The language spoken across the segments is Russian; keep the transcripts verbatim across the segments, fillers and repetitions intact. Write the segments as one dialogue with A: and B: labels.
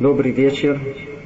A: Добрый вечер.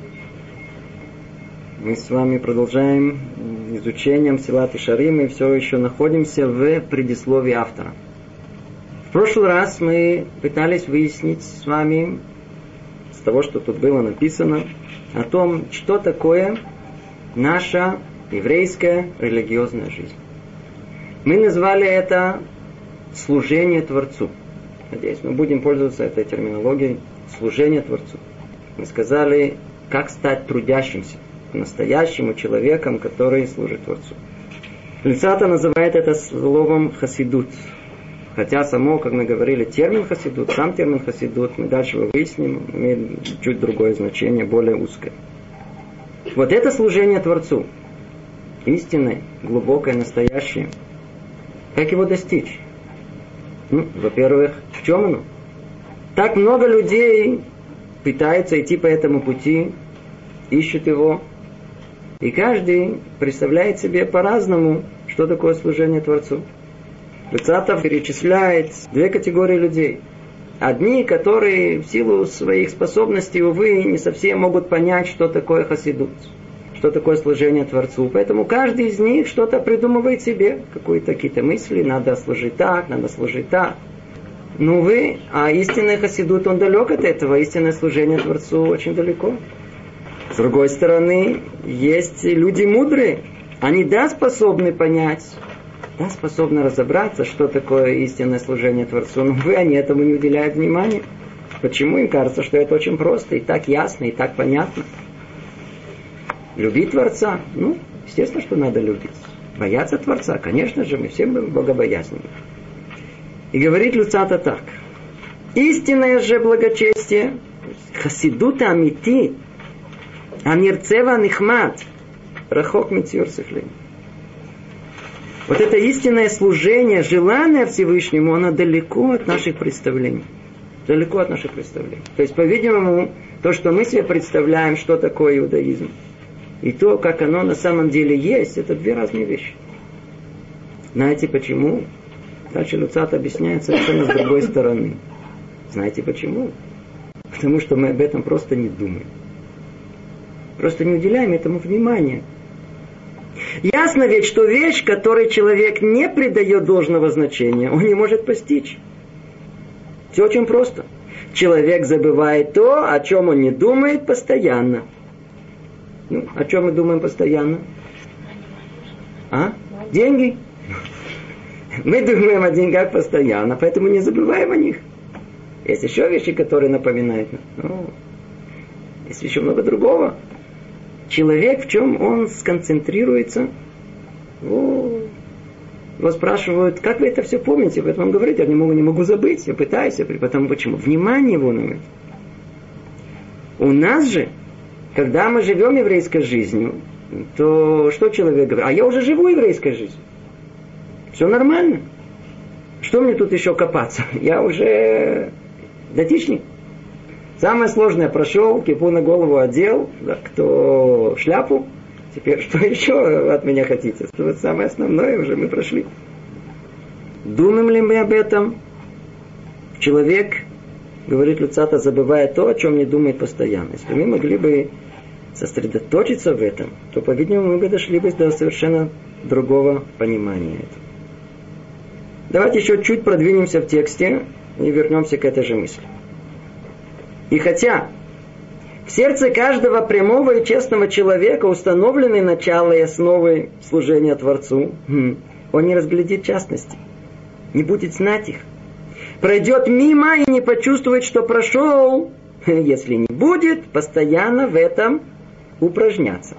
A: Мы с вами продолжаем изучение Мсилат Йешарим и все еще находимся в предисловии автора. В прошлый раз мы пытались выяснить с вами, с того, что тут было написано, о том, что такое наша еврейская религиозная жизнь. Мы назвали это служение Творцу. Надеюсь, мы будем пользоваться этой терминологией служение Творцу. Мы сказали, как стать трудящимся, настоящим человеком, который служит Творцу. Люцата называет это словом хасидут. Хотя само, как мы говорили, термин хасидут, сам термин хасидут, мы дальше его выясним, имеет чуть другое значение, более узкое. Вот это служение Творцу, истинное, глубокое, настоящее. Как его достичь? Ну, во-первых, в чем оно? Так много людей пытаются идти по этому пути, ищут его. И каждый представляет себе по-разному, что такое служение Творцу. Люцатов перечисляет две категории людей. Одни, которые в силу своих способностей, увы, не совсем могут понять, что такое хасидут, что такое служение Творцу. Поэтому каждый из них что-то придумывает себе, какие-то какие-то мысли, надо служить так, надо служить так. Ну вы, а истинный хасидут, он далек от этого, истинное служение Творцу очень далеко. С другой стороны, есть люди мудрые, они да способны понять, да способны разобраться, что такое истинное служение Творцу, но вы, они этому не уделяют внимания. Почему? Им кажется, что это очень просто, и так ясно, и так понятно. Любить Творца? Ну, естественно, что надо любить. Бояться Творца? Конечно же, мы все богобоязненны. И говорит Люцата так. Истинное же благочестие, хасидута амити, амирцева нихмат, рахок митсюр сихлим. Вот это истинное служение, желание Всевышнему, оно далеко от наших представлений. Далеко от наших представлений. То есть, по-видимому, то, что мы себе представляем, что такое иудаизм, и то, как оно на самом деле есть, это две разные вещи. Знаете почему? Дальше Люцат объясняет совершенно с другой стороны. Знаете почему? Потому что мы об этом просто не думаем. Просто не уделяем этому внимания. Ясно ведь, что вещь, которой человек не придает должного значения, он не может постичь. Все очень просто. Человек забывает то, о чем он не думает постоянно. Ну, о чем мы думаем постоянно? А? Деньги. Мы думаем о деньгах постоянно, поэтому не забываем о них. Есть еще вещи, которые напоминают нам. Ну, есть еще много другого. Человек, в чем он сконцентрируется, о, его спрашивают, как вы это все помните? Поэтому он говорит, я не могу, не могу забыть, я пытаюсь. Потому почему? Внимание его на это. У нас же, когда мы живем еврейской жизнью, то что человек говорит? А я уже живу еврейской жизнью. Все нормально. Что мне тут еще копаться? Я уже датичник. Самое сложное прошел, кипу на голову одел, да, кто шляпу. Теперь что еще от меня хотите? Вот самое основное уже мы прошли. Думаем ли мы об этом? Человек, говорит Люцата, забывает то, о чем не думает постоянно. Если мы могли бы сосредоточиться в этом, то, по-видимому, мы бы дошли бы до совершенно другого понимания этого. Давайте еще чуть продвинемся в тексте и вернемся к этой же мысли. И хотя в сердце каждого прямого и честного человека установлены начало и основы служения Творцу, он не разглядит частности, не будет знать их, пройдет мимо и не почувствует, что прошел, если не будет постоянно в этом упражняться.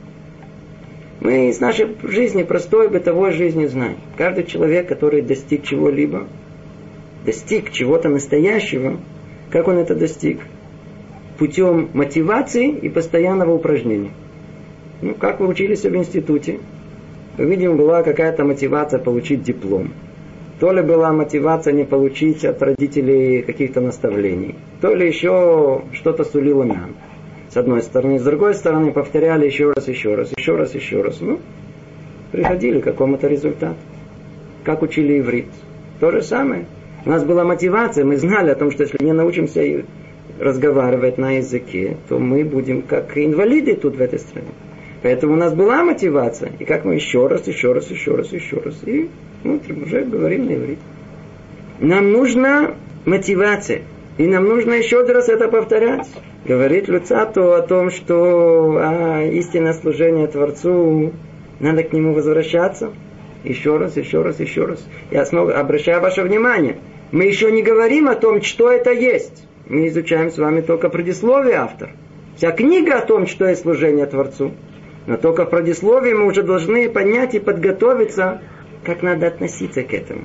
A: Мы из нашей жизни, простой бытовой жизни знаем. Каждый человек, который достиг чего-либо, достиг чего-то настоящего, как он это достиг? Путем мотивации и постоянного упражнения. Ну, как вы учились в институте? Видимо, была какая-то мотивация получить диплом. То ли была мотивация не получить от родителей каких-то наставлений, то ли еще что-то сулило нам. С одной стороны. С другой стороны, повторяли еще раз, еще раз, еще раз, еще раз. Ну, приходили к какому-то результату. Как учили иврит. То же самое. У нас была мотивация, мы знали о том, что если не научимся разговаривать на языке, то мы будем как инвалиды тут в этой стране. Поэтому у нас была мотивация. И как мы еще раз, еще раз, еще раз, еще раз. И смотрим, уже говорим на иврите. Нам нужна мотивация. И нам нужно еще раз это повторять. Говорит Люцату о том, что а, истинное служение Творцу, надо к нему возвращаться. Еще раз, еще раз, еще раз. Я снова обращаю ваше внимание. Мы еще не говорим о том, что это есть. Мы изучаем с вами только предисловие автора. Вся книга о том, что есть служение Творцу. Но только в предисловии мы уже должны понять и подготовиться, как надо относиться к этому.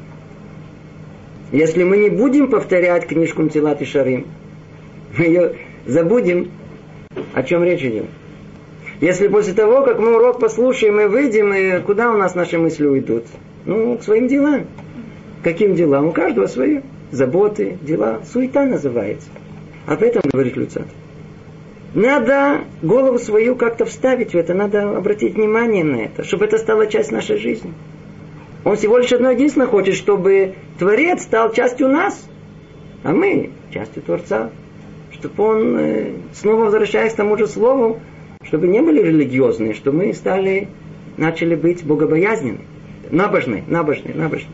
A: Если мы не будем повторять книжку Мтилат Ишарим, мы ее забудем, о чем речь идет. Если после того, как мы урок послушаем и выйдем, и куда у нас наши мысли уйдут? Ну, к своим делам. Каким делам? У каждого свои заботы, дела. Суета называется. Об этом говорит Люцат. Надо голову свою как-то вставить в это, надо обратить внимание на это, чтобы это стало частью нашей жизни. Он всего лишь одно единственное хочет, чтобы Творец стал частью нас, а мы частью Творца. Чтобы он, снова возвращаясь к тому же слову, чтобы не были религиозные, чтобы мы стали, начали быть богобоязненны, набожны, набожны, набожны.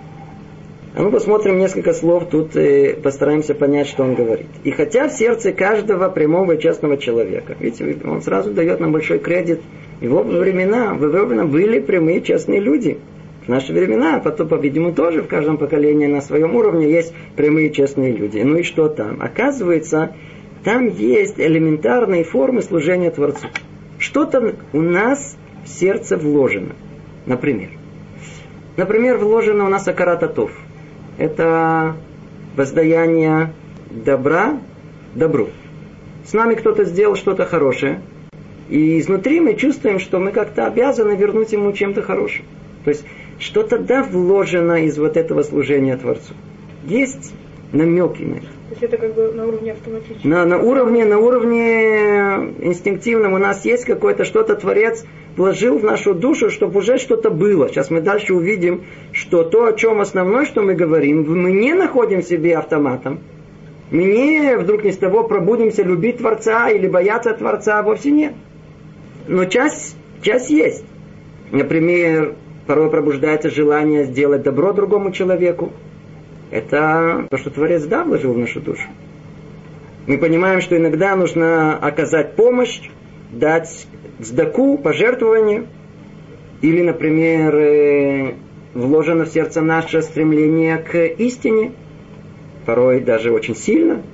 A: А ну посмотрим несколько слов, тут э, постараемся понять, что он говорит. И хотя в сердце каждого прямого и честного человека, видите, он сразу дает нам большой кредит, в его времена, в его времена были прямые честные люди. В наши времена, потом, по-видимому, тоже в каждом поколении на своем уровне есть прямые честные люди. Ну и что там? Оказывается, там есть элементарные формы служения Творцу. Что-то у нас в сердце вложено. Например. Например, вложено у нас акарат атов. Это воздаяние добра добру. С нами кто-то сделал что-то хорошее. И изнутри мы чувствуем, что мы как-то обязаны вернуть ему чем-то хорошим. То есть что-то да вложено из вот этого служения Творцу. Есть намеки на это.
B: То есть это как бы на уровне автоматически?
A: На, на, уровне, на уровне инстинктивном у нас есть какое-то что-то Творец вложил в нашу душу, чтобы уже что-то было. Сейчас мы дальше увидим, что то, о чем основное, что мы говорим, мы не находим в себе автоматом. Мы не вдруг ни с того пробудимся любить Творца или бояться Творца, вовсе нет. Но часть, часть есть. Например, порой пробуждается желание сделать добро другому человеку. Это то, что Творец да вложил в нашу душу. Мы понимаем, что иногда нужно оказать помощь, дать цдаку, пожертвование. Или, например, вложено в сердце наше стремление к истине. Порой даже очень сильно.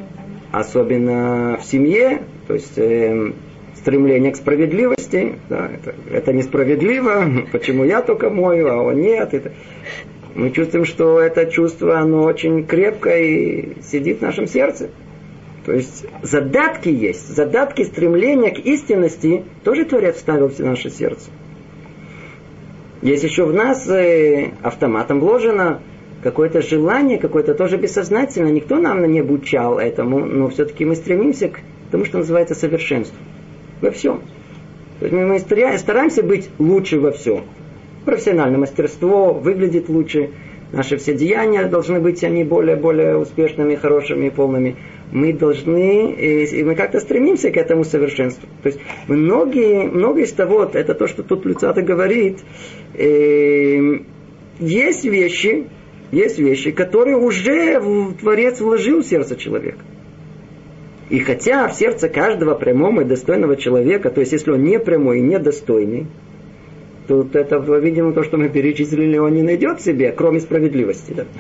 A: Особенно в семье. То есть э, стремление к справедливости. Да, это, это несправедливо. Почему я только мою, а он нет. Это... Мы чувствуем, что это чувство, оно очень крепко и сидит в нашем сердце. То есть задатки есть, задатки стремления к истинности тоже Творец вставил в наше сердце. Есть еще в нас автоматом вложено какое-то желание, какое-то тоже бессознательно. Никто нам не обучал этому, но все-таки мы стремимся к тому, что называется совершенству. Во всем. То есть мы стараемся быть лучше во всем. Профессиональное мастерство, выглядит лучше. Наши все деяния должны быть они более-более успешными, хорошими и полными. Мы должны, и мы как-то стремимся к этому совершенству. То есть многие, многое из того, это то, что тут Люцата говорит, э, есть вещи, есть вещи, которые уже Творец вложил в сердце человека. И хотя в сердце каждого прямого и достойного человека, то есть если он не прямой и недостойный, тут это, видимо, то, что мы перечислили, он не найдет в себе, кроме справедливости. Да?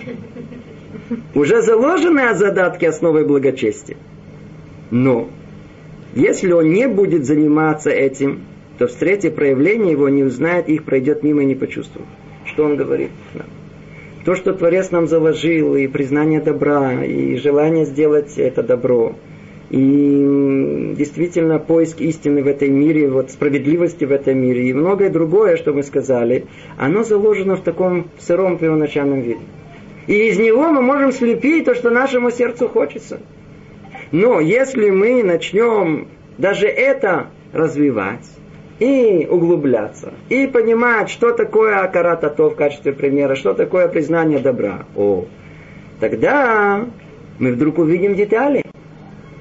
A: Уже заложены задатки основы благочестия. Но, если он не будет заниматься этим, то встретив проявление его, не узнает, их пройдет мимо и не почувствует. Что он говорит? Да. То, что Творец нам заложил, и признание добра, и желание сделать это добро, и действительно поиск истины в этом мире, вот справедливости в этом мире и многое другое, что мы сказали, оно заложено в таком сыром первоначальном виде. И из него мы можем слепить то, что нашему сердцу хочется. Но если мы начнем даже это развивать и углубляться, и понимать, что такое акарат атов в качестве примера, что такое признание добра, о, тогда мы вдруг увидим детали.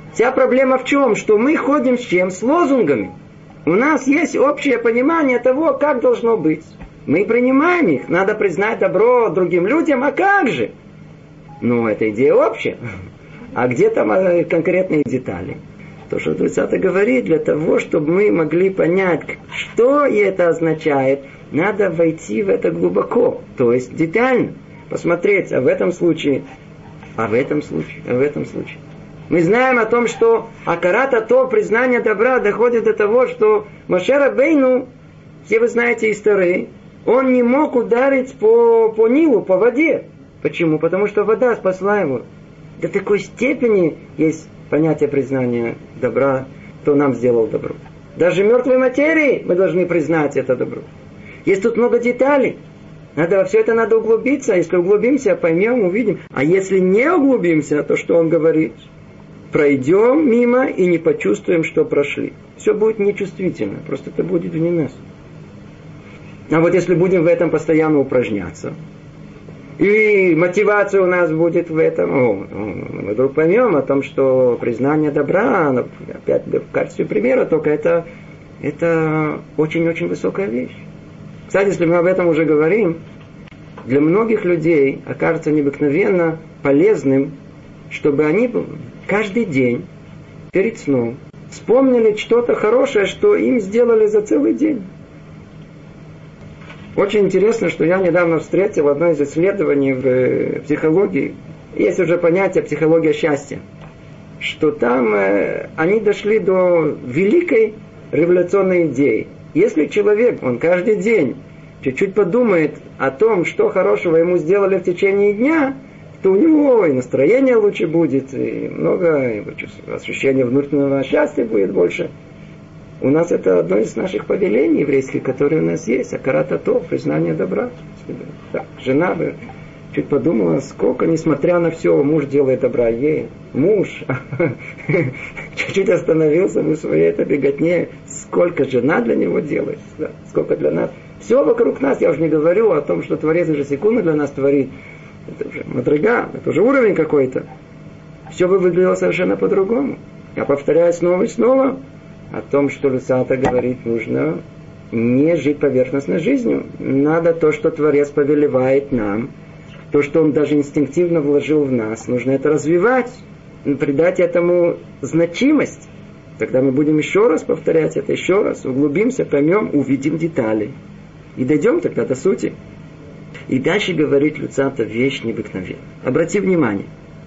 A: Вся проблема в чем? Что мы ходим с чем? С лозунгами. У нас есть общее понимание того, как должно быть. Мы принимаем их. Надо признать добро другим людям, а как же? Ну, это идея общая. А где там конкретные детали? То, что тридцать говорит, для того, чтобы мы могли понять, что это означает, надо войти в это глубоко. То есть детально посмотреть, а в этом случае, а в этом случае, а в этом случае. Мы знаем о том, что акарата то, признание добра, доходит до того, что Моше Рабейну, все вы знаете истории, он не мог ударить по, по Нилу, по воде. Почему? Потому что вода спасла его. До такой степени есть понятие признания добра, кто нам сделал добро. Даже мертвой материи мы должны признать это добро. Есть тут много деталей. Надо, во все это надо углубиться. Если углубимся, поймем, увидим. А если не углубимся, то что он говорит? Пройдем мимо и не почувствуем, что прошли. Все будет нечувствительно. Просто это будет вне нас. А вот если будем в этом постоянно упражняться, и мотивация у нас будет в этом, о, мы вдруг поймем о том, что признание добра, опять в качестве примера, только это, это очень-очень высокая вещь. Кстати, если мы об этом уже говорим, для многих людей окажется необыкновенно полезным, чтобы они каждый день перед сном вспомнили что-то хорошее, что им сделали за целый день. Очень интересно, что я недавно встретил одно из исследований в психологии. Есть уже понятие психология счастья. Что там э, они дошли до великой революционной идеи. Если человек, он каждый день чуть-чуть подумает о том, что хорошего ему сделали в течение дня, то у него и настроение лучше будет, и много и ощущения внутреннего счастья будет больше. У нас это одно из наших повелений еврейских, которые у нас есть. Акарата то, признание добра. Так, жена бы чуть подумала, сколько, несмотря на все, муж делает добра ей. Муж чуть-чуть остановился в своей этой беготне. Сколько жена для него делает. Да, сколько для нас. Все вокруг нас, я уже не говорю о том, что Творец ежесекундно для нас творит. Это уже мадрага, это уже уровень какой-то. Все бы выглядело совершенно по-другому. Я повторяю снова и снова о том, что Люцата говорит, нужно не жить поверхностной жизнью. Надо то, что Творец повелевает нам, то, что Он даже инстинктивно вложил в нас. Нужно это развивать, придать этому значимость. Тогда мы будем еще раз повторять это, еще раз, углубимся, поймем, увидим детали. И дойдем тогда до сути. И дальше говорит Люцата вещь необыкновенная. Обрати внимание.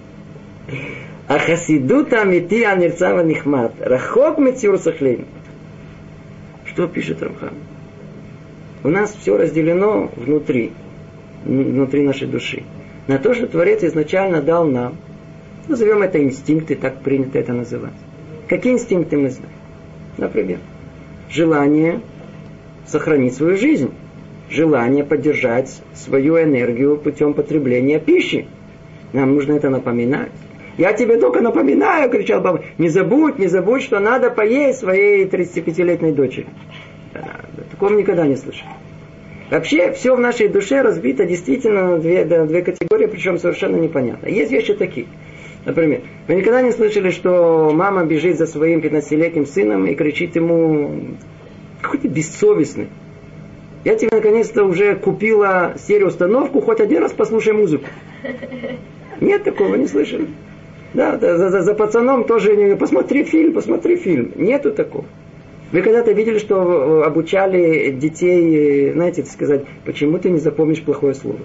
A: Ахасидут амити анирцава нихмат. Рахок мецюр сахлейн. Что пишет Рамхан? У нас все разделено внутри, внутри нашей души. На то, что Творец изначально дал нам. Назовем это инстинкты, так принято это называть. Какие инстинкты мы знаем? Например, желание сохранить свою жизнь. Желание поддержать свою энергию путем потребления пищи. Нам нужно это напоминать. Я тебе только напоминаю, кричал баба, не забудь, не забудь, что надо поесть своей тридцатипятилетней дочери. Такого никогда не слышал. Вообще, все в нашей душе разбито действительно на две, на две категории, причем совершенно непонятно. Есть вещи такие. Например, вы никогда не слышали, что мама бежит за своим пятнадцатилетним сыном и кричит ему, какой ты бессовестный. Я тебе наконец-то уже купила стереоустановку, хоть один раз послушай музыку. Нет такого, не слышали. Да, за, за, за пацаном тоже не... Посмотри фильм, посмотри фильм. Нету такого. Вы когда-то видели, что обучали детей, знаете, сказать, почему ты не запомнишь плохое слово?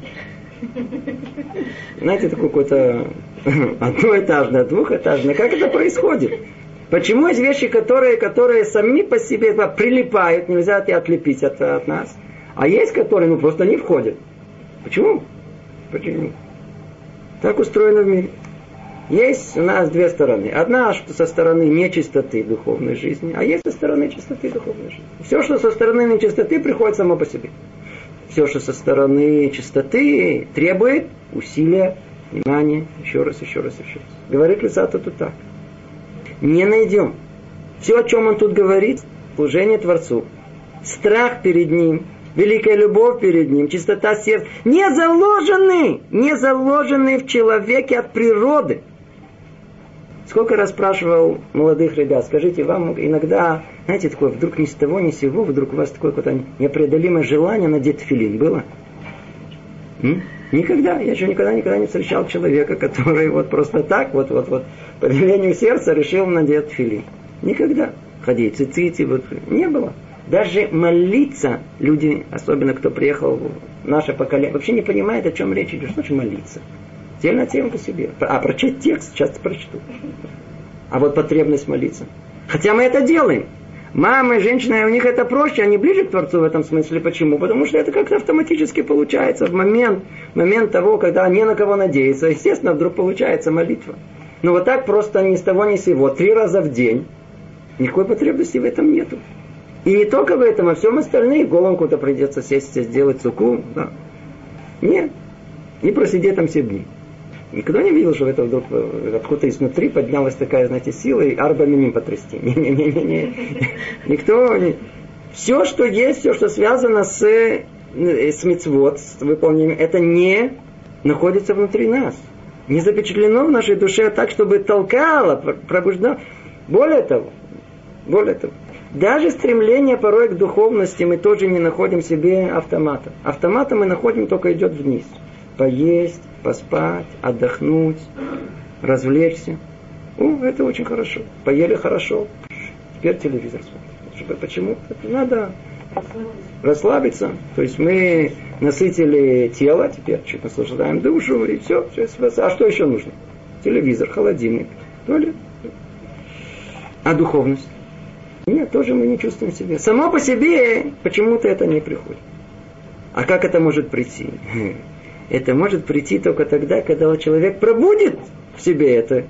A: Знаете, такое какое-то одноэтажное, двухэтажное. Как это происходит? Почему есть вещи, которые, которые сами по себе прилипают, нельзя это отлепить от, от нас, а есть, которые ну, просто не входят? Почему? Почему? Так устроено в мире. Есть у нас две стороны. Одна, что со стороны нечистоты духовной жизни, а есть со стороны чистоты духовной жизни. Все, что со стороны нечистоты, приходит само по себе. Все, что со стороны чистоты, требует усилия, внимания, еще раз, еще раз, еще раз. Говорит Люцата тут так. Не найдем. Все, о чем он тут говорит, служение Творцу, страх перед Ним, великая любовь перед Ним, чистота сердца, не заложены, не заложены в человеке от природы. Сколько раз спрашивал молодых ребят, скажите, вам иногда, знаете, такое, вдруг ни с того, ни с сего, вдруг у вас такое какое-то непреодолимое желание надеть тфилин. Было? М? Никогда. Я еще никогда, никогда не встречал человека, который вот просто так, вот, вот, вот, по велению сердца решил надеть тфилин. Никогда. Ходить, цицити, вот, не было. Даже молиться люди, особенно кто приехал в наше поколение, вообще не понимают, о чем речь идет. Что значит молиться? Отдельная тема по себе. А прочесть текст часто прочту. А вот потребность молиться. Хотя мы это делаем. Мамы, женщины, у них это проще, они ближе к Творцу в этом смысле. Почему? Потому что это как-то автоматически получается. В момент, момент того, когда не на кого надеяться, естественно, вдруг получается молитва. Но вот так просто ни с того ни с сего, три раза в день, никакой потребности в этом нету. И не только в этом, а всем остальным. Голым куда-то придется сесть, сделать суку. Да. Нет. Не просидеть там все дни. Никто не видел, что это вдруг откуда-то изнутри поднялась такая, знаете, сила и арба миним потрясти. Не-не-не-не. Никто не... Все, что есть, все, что связано с, с мицвот, с выполнением, это не находится внутри нас. Не запечатлено в нашей душе так, чтобы толкало, пробуждало. Более того, более того, даже стремление порой к духовности мы тоже не находим себе автомата. Автомата мы находим, только идет вниз. Поесть, поспать, отдохнуть, развлечься. О, это очень хорошо. Поели хорошо. Теперь телевизор смотрим. Почему? Надо расслабиться. То есть мы насытили тело, теперь чуть наслаждаем душу, и все. А что еще нужно? Телевизор, холодильник, туалет. А духовность? Нет, тоже мы не чувствуем себя. Само по себе почему-то это не приходит. А как это может прийти? Это может прийти только тогда, когда человек пробудит в себе это.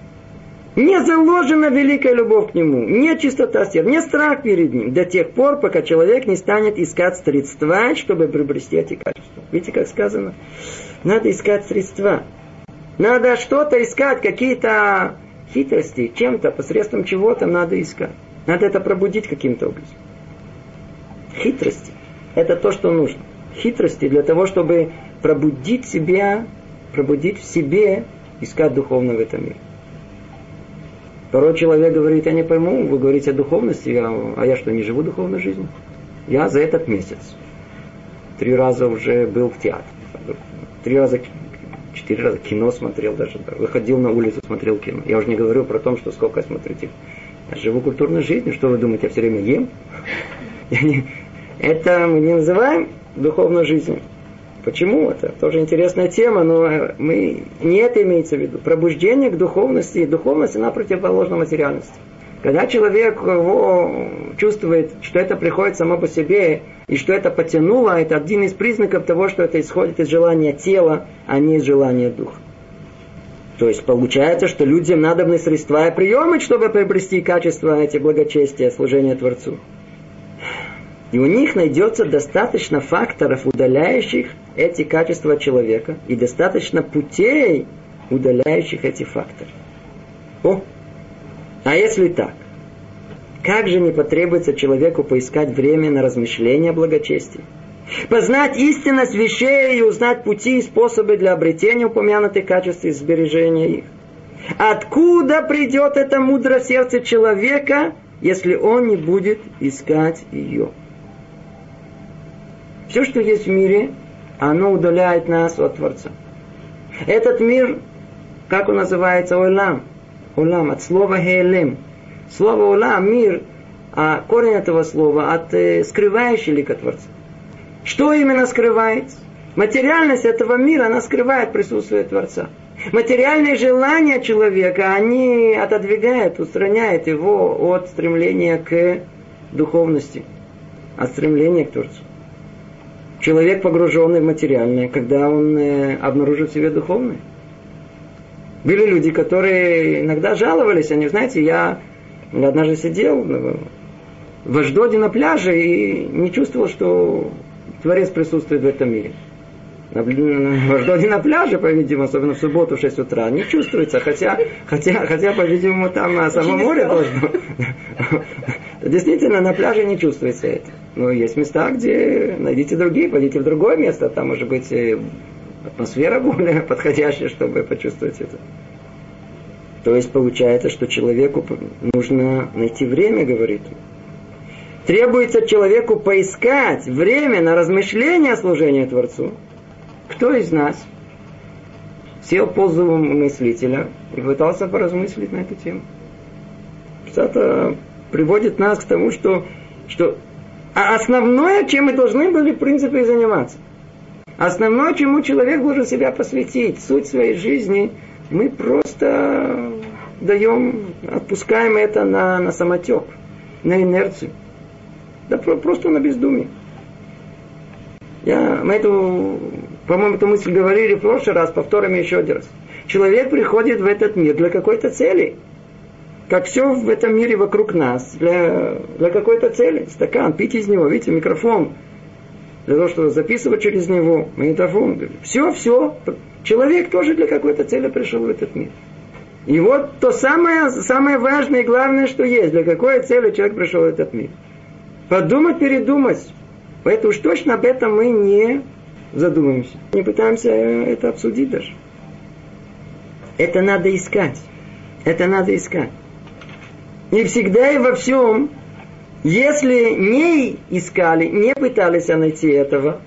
A: Не заложена великая любовь к нему, не чистота сердца, не страх перед ним, до тех пор, пока человек не станет искать средства, чтобы приобрести эти качества. Видите, как сказано? Надо искать средства. Надо что-то искать, какие-то хитрости, чем-то, посредством чего-то надо искать. Надо это пробудить каким-то образом. Хитрости. Это то, что нужно. Хитрости для того, чтобы пробудить себя, пробудить в себе, искать духовно в этом мире. Порой человек говорит, я не пойму, вы говорите о духовности, я, а я что, не живу духовной жизнью? Я за этот месяц три раза уже был в театре. Три раза, четыре раза кино смотрел даже. Выходил на улицу, смотрел кино. Я уже не говорю про то, что сколько я смотрю. Я живу культурной жизнью. Что вы думаете, я все время ем? Это мы не называем духовной жизнью. Почему? Это тоже интересная тема, но мы, не это имеется в виду. Пробуждение к духовности. Духовность, она противоположна материальности. Когда человек его чувствует, что это приходит само по себе, и что это потянуло, это один из признаков того, что это исходит из желания тела, а не из желания духа. То есть получается, что людям надобны средства и приемы, чтобы приобрести качество эти благочестия, служения Творцу. И у них найдется достаточно факторов, удаляющих эти качества человека, и достаточно путей, удаляющих эти факторы. О! А если так, как же не потребуется человеку поискать время на размышления о благочестии? Познать истинность вещей и узнать пути и способы для обретения упомянутых качеств и сбережения их. Откуда придет эта мудрость в сердце человека, если он не будет искать ее? Все, что есть в мире, оно удаляет нас от Творца. Этот мир, как он называется, Олам. Олам, от слова Хейлем. Слово Олам, мир, а корень этого слова от э, скрывающий лика Творца. Что именно скрывает? Материальность этого мира, она скрывает присутствие Творца. Материальные желания человека, они отодвигают, устраняют его от стремления к духовности, от стремления к Творцу. Человек, погруженный в материальное, когда он э, обнаружит в себе духовное. Были люди, которые иногда жаловались, они, знаете, я однажды сидел в Ашдоде на пляже и не чувствовал, что Творец присутствует в этом мире. В Ашдоде на пляже, по-видимому, особенно в субботу в шесть утра, не чувствуется, хотя, хотя, хотя по-видимому, там на самом море должно. Действительно, на пляже не чувствуется это. Но есть места, где найдите другие, пойдите в другое место, там может быть атмосфера более подходящая, чтобы почувствовать это. То есть получается, что человеку нужно найти время, говорит. Требуется человеку поискать время на размышление о служении Творцу. Кто из нас сел в позу мыслителя и пытался поразмыслить на эту тему? Это приводит нас к тому, что, что основное, чем мы должны были в принципе заниматься, основное, чему человек должен себя посвятить, суть своей жизни, мы просто даем, отпускаем это на, на самотек, на инерцию. Да просто на бездумие. Я, мы эту, по-моему, эту мысль говорили в прошлый раз, повторим еще один раз. Человек приходит в этот мир для какой-то цели. Как все в этом мире вокруг нас, для, для какой-то цели. Стакан, пить из него, видите, микрофон. Для того, чтобы записывать через него, магнитофон. Все, все. Человек тоже для какой-то цели пришел в этот мир. И вот то самое, самое важное и главное, что есть. Для какой цели человек пришел в этот мир. Подумать, передумать. Поэтому уж точно об этом мы не задумаемся. Не пытаемся это обсудить даже. Это надо искать. Это надо искать. И всегда и во всем, если не искали, не пытались найти этого,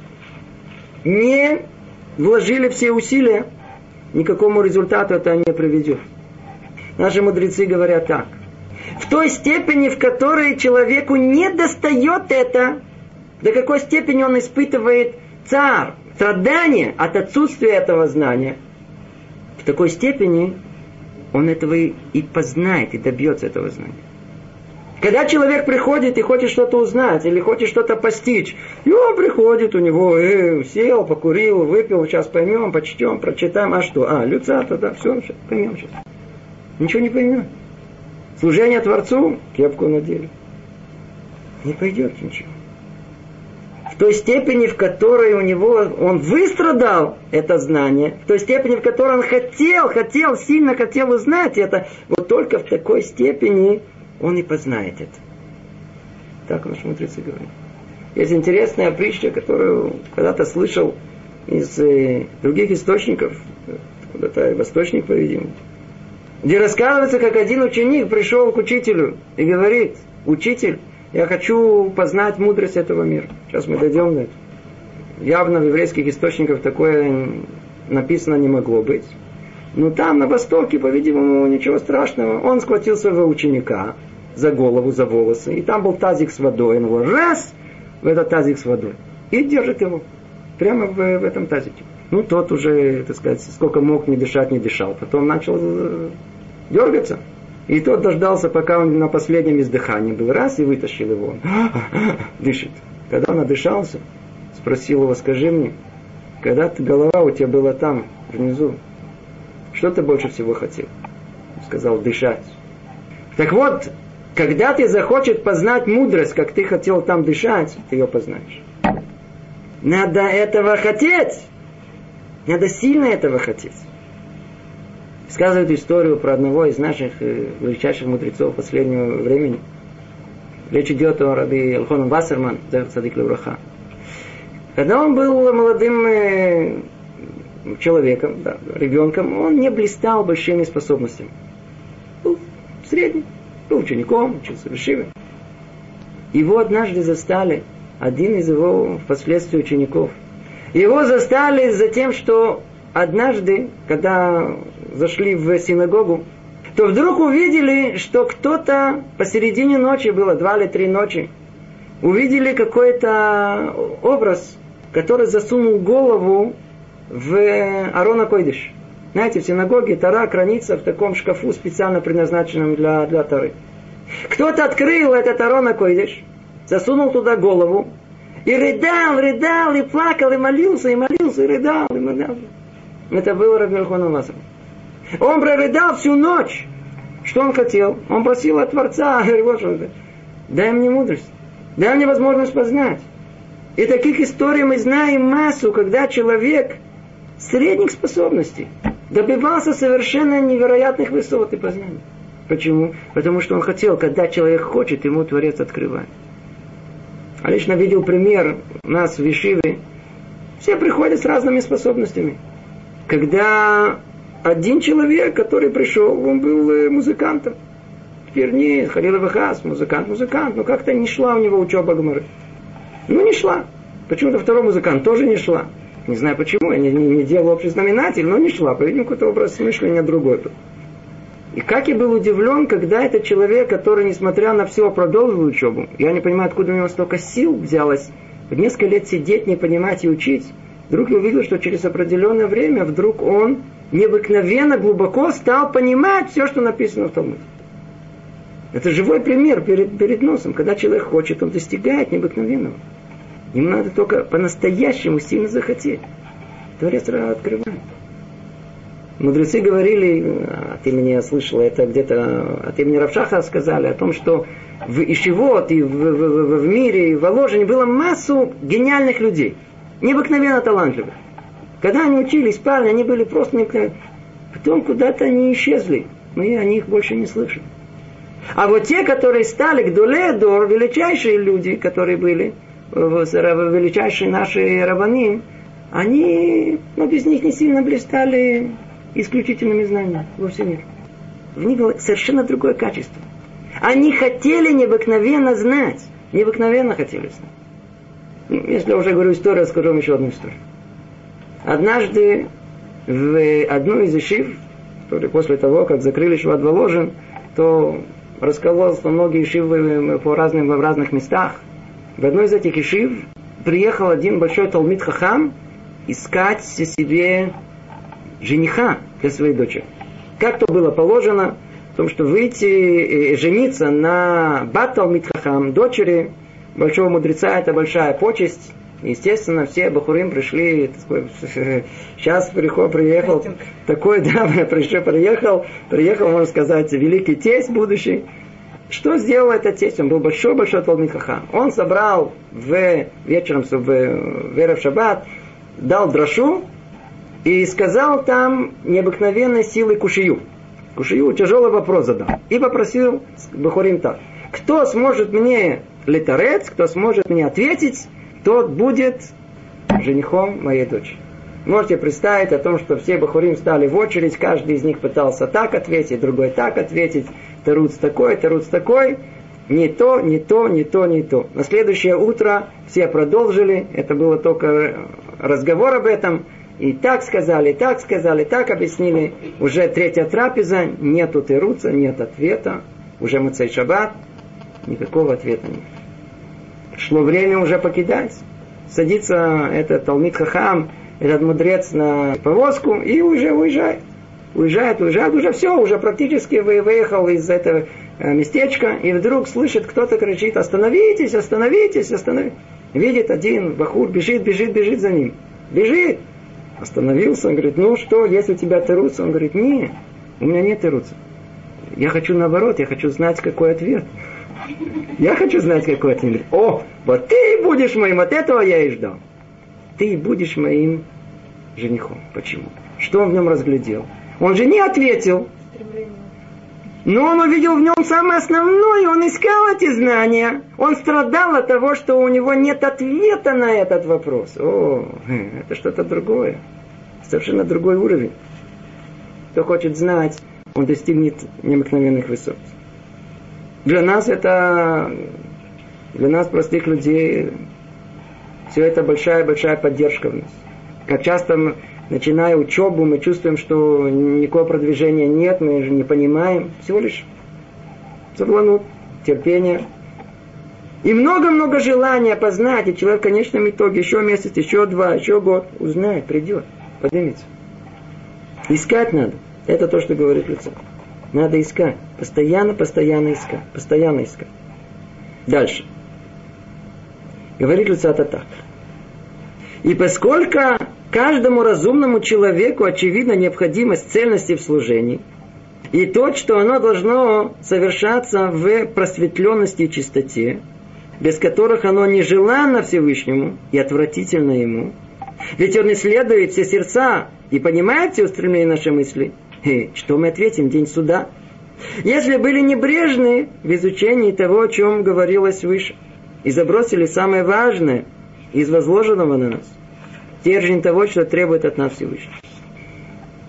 A: не вложили все усилия, никакому результату это не приведет. Наши мудрецы говорят так. В той степени, в которой человеку не достает это, до какой степени он испытывает цар, страдание от отсутствия этого знания, в такой степени он этого и, и познает, и добьется этого знания. Когда человек приходит и хочет что-то узнать, или хочет что-то постичь, и он приходит, у него э, сел, покурил, выпил, сейчас поймем, почтем, прочитаем, а что? А, люцата, да, все, сейчас поймем сейчас. Ничего не поймем. Служение Творцу, кепку надели. Не пойдет ничего. В той степени, в которой у него он выстрадал это знание, в той степени, в которой он хотел, хотел, сильно хотел узнать это, вот только в такой степени он и познает это. Так наши мудрецы говорят. Есть интересная притча, которую когда-то слышал из э, других источников, куда-то восточник, по-видимому, где рассказывается, как один ученик пришел к учителю и говорит: учитель, я хочу познать мудрость этого мира. Сейчас мы дойдем до этого. Явно в еврейских источниках такое написано не могло быть. Но там, на востоке, по-видимому, ничего страшного. Он схватил своего ученика за голову, за волосы. И там был тазик с водой. Он его раз в этот тазик с водой. И держит его прямо в, в этом тазике. Ну, тот уже, так сказать, сколько мог, не дышать, не дышал. Потом начал дергаться. И тот дождался, пока он на последнем издыхании был. Раз, и вытащил его. Дышит. Когда он отдышался, спросил его: скажи мне, когда голова у тебя была там, внизу, что ты больше всего хотел? Он сказал: дышать. Так вот, когда ты захочешь познать мудрость, как ты хотел там дышать, ты ее познаешь. Надо этого хотеть. Надо сильно этого хотеть. Сказывают историю про одного из наших э, величайших мудрецов последнего времени. Речь идет о раби Элхонан Вассерман, цадик левраха. Когда он был молодым э, человеком, да, ребенком, он не блистал большими способностями. Был средний, был учеником, учился в ешиве. Его однажды застали, один из его впоследствии учеников. Его застали за тем, что однажды, когда зашли в синагогу, то вдруг увидели, что кто-то посередине ночи, было два или три ночи, увидели какой-то образ, который засунул голову в Арон ха-Койдеш. Знаете, в синагоге Тора хранится в таком шкафу, специально предназначенном для, для Торы. Кто-то открыл этот Арон ха-Койдеш, засунул туда голову, и рыдал, рыдал, и плакал, и молился, и молился, и рыдал, и молился. Это был раби Элхонан Вассерман. Он прорыдал всю ночь. Что он хотел? Он просил от Творца: дай мне мудрость, дай мне возможность познать. И таких историй мы знаем массу, когда человек средних способностей добивался совершенно невероятных высот и познаний. Почему? Потому что он хотел, когда человек хочет, ему Творец открывает. А лично видел пример у нас в ешиве. Все приходят с разными способностями. Когда один человек, который пришел, он был музыкантом. Теперь не, Халил Вахас, музыкант, музыкант, но как-то не шла у него учеба Гемары. Ну, не шла. Почему-то второй музыкант тоже не шла. Не знаю почему, я не, не, не делал общий знаменатель, но не шла. По-видимому, какой-то образ мышления другой был. И как я был удивлен, когда этот человек, который, несмотря на все, продолжил учебу, я не понимаю, откуда у него столько сил взялось, несколько лет сидеть, не понимать и учить, вдруг я увидел, что через определенное время вдруг он необыкновенно глубоко стал понимать все, что написано в Талмуде. Это живой пример перед, перед носом. Когда человек хочет, он достигает необыкновенного. Ему надо только по-настоящему сильно захотеть. Творец открывает. Мудрецы говорили, от имени я слышал, это где-то от имени Рав Шаха сказали, о том, что в Ишивот и в, в, в, в мире, и в Воложине было массу гениальных людей. Необыкновенно талантливых. Когда они учились, парни, они были просто необыкновенны. Потом куда-то они исчезли. Мы о них больше не слышим. А вот те, которые стали Гдолей Дор, величайшие люди, которые были, величайшие наши рабаним, они, ну, без них не сильно блистали исключительными знаниями во всем мире. В них было совершенно другое качество. Они хотели необыкновенно знать. Необыкновенно хотели знать. Ну, если я уже говорю историю, расскажу вам еще одну историю. Однажды в одну из ишив, после того, как закрыли Шиват Воложин, то рассказалось, что многие ишивы по разным, в разных местах. В одной из этих ишив приехал один большой талмид хахам искать себе жениха для своей дочери. Как то было положено, в том, что выйти, жениться на бат талмид хахам, дочери большого мудреца, это большая почесть. Естественно, все бахурим пришли, такой, сейчас приход, приехал, такой, да, пришел, приехал, приехал, можно сказать, великий тесть будущий. Что сделал этот тесть? Он был большой-большой талмид хахам. Он собрал в, вечером в, в Эрев Шаббат, дал драшу и сказал там необыкновенной силой кушию. Кушию тяжелый вопрос задал. И попросил бахурим так: кто сможет мне летарец, кто сможет мне ответить, тот будет женихом моей дочери. Можете представить о том, что все бахурим стали в очередь, каждый из них пытался так ответить, другой так ответить, таруц такой, таруц такой, не то, не то, не то, не то. На следующее утро все продолжили, это было только разговор об этом, и так сказали, и так сказали, так объяснили. Уже третья трапеза, нету таруца, нет ответа, уже Моцей Шаббат, никакого ответа нет. Шло время уже покидать. Садится этот талмид хахам, этот мудрец на повозку и уже уезжает. Уезжает, уезжает, уже все, уже практически выехал из этого местечка, и вдруг слышит, кто-то кричит: остановитесь, остановитесь, остановитесь. Видит один бахур, бежит, бежит, бежит за ним. Бежит. Остановился, он говорит: ну что, есть у тебя таруц? Он говорит: нет, у меня нет таруца. Я хочу наоборот, я хочу знать, какой ответ. Я хочу знать, какой ответ. О, вот ты будешь моим, от этого я и ждал. Ты будешь моим женихом. Почему? Что он в нем разглядел? Он же не ответил. Но он увидел в нем самое основное, он искал эти знания. Он страдал от того, что у него нет ответа на этот вопрос. О, это что-то другое. Совершенно другой уровень. Кто хочет знать, он достигнет необыкновенных высот. Для нас это, для нас, простых людей, все это большая-большая поддержка в нас. Как часто, начиная учебу, мы чувствуем, что никакого продвижения нет, мы же не понимаем. Всего лишь забланут, терпение. И много-много желания познать, и человек в конечном итоге еще месяц, еще два, еще год узнает, придет, поднимется. Искать надо. Это то, что говорит Люцат. Надо искать. Постоянно, постоянно искать. Постоянно искать. Дальше. Говорит Люцат так. И поскольку каждому разумному человеку очевидна необходимость цельности в служении, и то, что оно должно совершаться в просветленности и чистоте, без которых оно нежеланно Всевышнему и отвратительно ему, ведь он исследует все сердца и понимает все устремления нашей мысли, и что мы ответим в день суда? Если были небрежны в изучении того, о чем говорилось выше, и забросили самое важное из возложенного на нас, стержень того, что требует от нас Всевышний.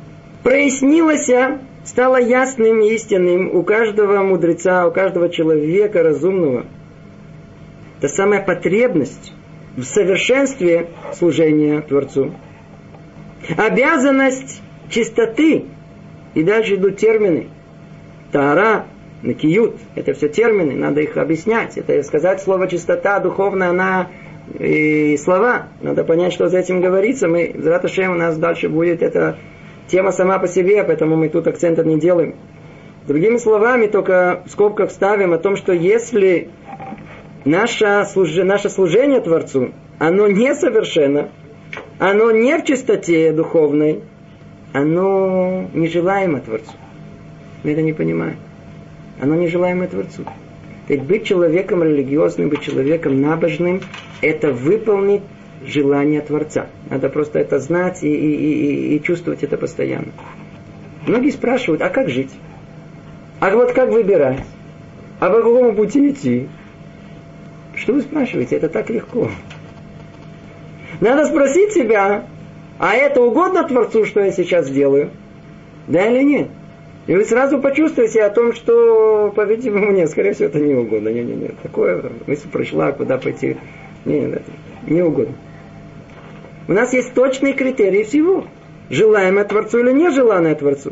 A: прояснилось, стало ясным и истинным у каждого мудреца, у каждого человека разумного. Это самая потребность в совершенстве служения Творцу. Обязанность чистоты. И дальше идут термины. Таара, накиют. Это все термины, надо их объяснять. Это сказать слово чистота, духовная, она и слова. Надо понять, что за этим говорится. Мы, Зрат Ашем, у нас дальше будет эта тема сама по себе, поэтому мы тут акцента не делаем. Другими словами, только в скобках ставим о том, что если наше, служ... наше служение Творцу, оно несовершенно, оно не в чистоте духовной, оно нежелаемо Творцу. Мы это не понимаем. Оно нежелаемо Творцу. Ведь быть человеком религиозным, быть человеком набожным, это выполнить желание Творца. Надо просто это знать и, и, и, и чувствовать это постоянно. Многие спрашивают, а как жить? А вот как выбирать? А по какому пути идти? Что вы спрашиваете? Это так легко. Надо спросить себя, а это угодно Творцу, что я сейчас делаю? Да или нет? И вы сразу почувствуете о том, что, по-видимому, нет, скорее всего, это не угодно. Не, не, не. Такое мысль пришла, куда пойти. Не, не, не угодно. У нас есть точные критерии всего. Желаемое Творцу или нежеланное Творцу.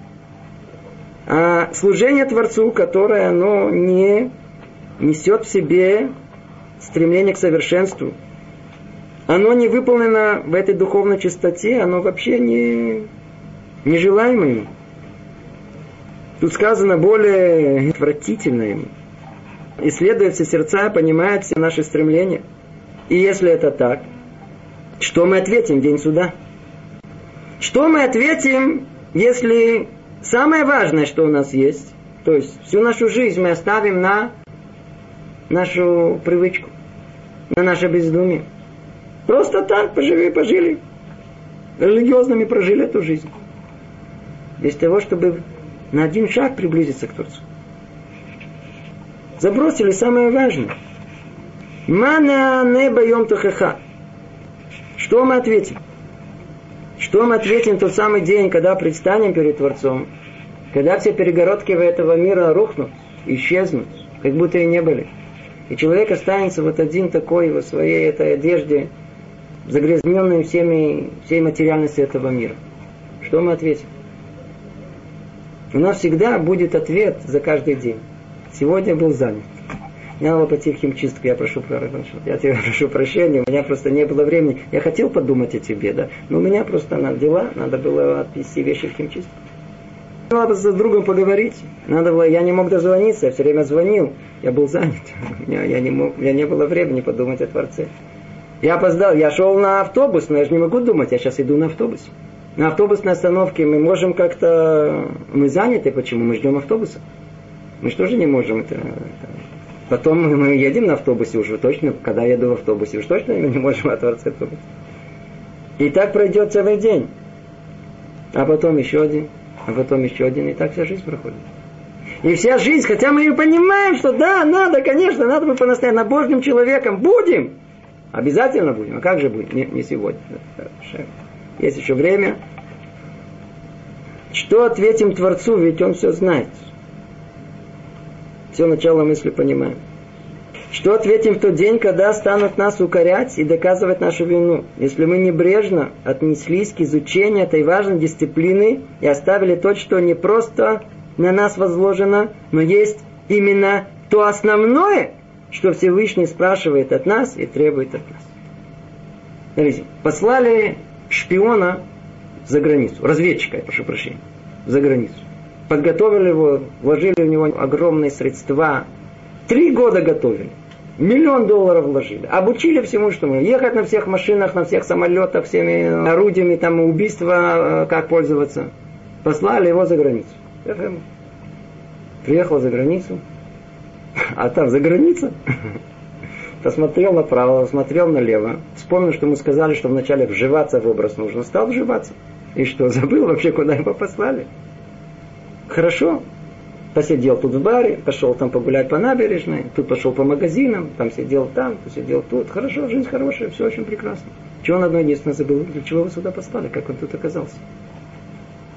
A: А служение Творцу, которое оно не несет в себе стремление к совершенству, оно не выполнено в этой духовной чистоте, оно вообще не, нежелаемо ему. Тут сказано более отвратительное. Исследуя все сердца, понимает все наши стремления. И если это так, что мы ответим в день суда? Что мы ответим, если самое важное, что у нас есть, то есть всю нашу жизнь мы оставим на нашу привычку, на наше бездумие? Просто так пожили, пожили. Религиозными прожили эту жизнь. Без того, чтобы на один шаг приблизиться к Творцу. Забросили самое важное. Мана не боем тухаха. Что мы ответим? Что мы ответим в тот самый день, когда предстанем перед Творцом, когда все перегородки этого мира рухнут, исчезнут, как будто и не были. И человек останется вот один такой во своей этой одежде, загрязненный всеми, всей материальностью этого мира. Что мы ответим? У нас всегда будет ответ за каждый день. Сегодня был занят. Мне надо пойти в химчистку, я прошу, я тебя прошу прощения, у меня просто не было времени. Я хотел подумать о тебе, да, но у меня просто на дела, надо было отвезти вещи в химчистку. Надо было с другом поговорить, надо было, я не мог дозвониться, я все время звонил, я был занят, у меня, я не мог, у меня не было времени подумать о Творце. Я опоздал, я шел на автобус, но я же не могу думать, я сейчас иду на автобусе. На автобусной остановке мы можем как-то, мы заняты, почему? Мы ждем автобуса. Мы что же не можем это... Потом мы едем на автобусе уже точно, когда я еду в автобусе, уж точно мы не можем от Творца думать. И так пройдет целый день. А потом еще один, а потом еще один, и так вся жизнь проходит. И вся жизнь, хотя мы и понимаем, что да, надо, конечно, надо быть по-настоящему набожным человеком. Будем! Обязательно будем. А как же будем? Не, не сегодня. Есть еще время. Что ответим Творцу, ведь Он все знает. Все начало мысли понимаем. Что ответим в тот день, когда станут нас укорять и доказывать нашу вину, если мы небрежно отнеслись к изучению этой важной дисциплины и оставили то, что не просто на нас возложено, но есть именно то основное, что Всевышний спрашивает от нас и требует от нас. Смотрите, послали шпиона за границу, разведчика, я прошу прощения, за границу. Подготовили его, вложили в него огромные средства. Три года готовили. Миллион долларов вложили. Обучили всему, что мы. Ехать на всех машинах, на всех самолетах, всеми орудиями, там, убийства, как пользоваться. Послали его за границу. Приехал за границу. А там за граница. Посмотрел направо, смотрел налево. Вспомнил, что мы сказали, что вначале вживаться в образ нужно. Стал вживаться. И что, забыл вообще, куда его послали? Хорошо. Посидел тут в баре, пошел там погулять по набережной, тут пошел по магазинам, там сидел там, посидел тут. Хорошо, жизнь хорошая, все очень прекрасно. Чего он одно единственное забыл? Для чего его сюда послали? Как он тут оказался?